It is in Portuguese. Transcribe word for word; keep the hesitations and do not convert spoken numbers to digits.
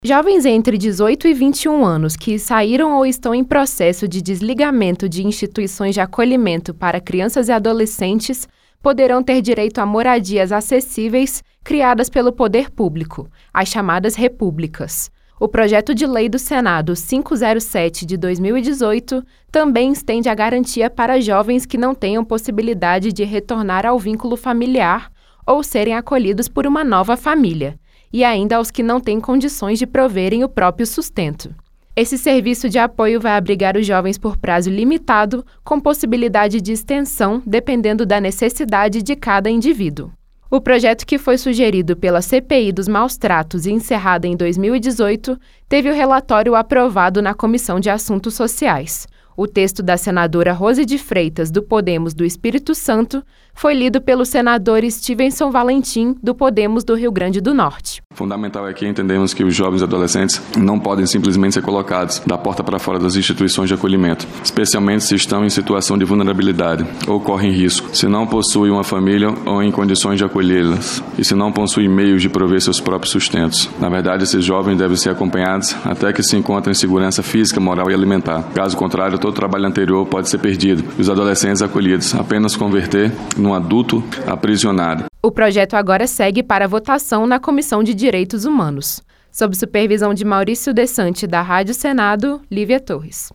Jovens entre dezoito e vinte e um anos que saíram ou estão em processo de desligamento de instituições de acolhimento para crianças e adolescentes poderão ter direito a moradias acessíveis criadas pelo poder público, as chamadas repúblicas. O projeto de lei do Senado quinhentos e sete de dois mil e dezoito também estende a garantia para jovens que não tenham possibilidade de retornar ao vínculo familiar ou serem acolhidos por uma nova família, e ainda aos que não têm condições de proverem o próprio sustento. Esse serviço de apoio vai abrigar os jovens por prazo limitado, com possibilidade de extensão dependendo da necessidade de cada indivíduo. O projeto, que foi sugerido pela C P I dos Maus-Tratos e encerrado em dois mil e dezoito, teve o relatório aprovado na Comissão de Assuntos Sociais. O texto da senadora Rose de Freitas, do Podemos do Espírito Santo, foi lido pelo senador Stevenson Valentim, do Podemos do Rio Grande do Norte. Fundamental é que entendemos que os jovens e adolescentes não podem simplesmente ser colocados da porta para fora das instituições de acolhimento, especialmente se estão em situação de vulnerabilidade ou correm risco, se não possuem uma família ou em condições de acolhê-las, e se não possuem meios de prover seus próprios sustentos. Na verdade, esses jovens devem ser acompanhados até que se encontrem em segurança física, moral e alimentar. Caso contrário, todo o trabalho anterior pode ser perdido e os adolescentes acolhidos apenas converter num adulto aprisionado. O projeto agora segue para votação na Comissão de Direitos Humanos. Sob supervisão de Maurício Desante, da Rádio Senado, Lívia Torres.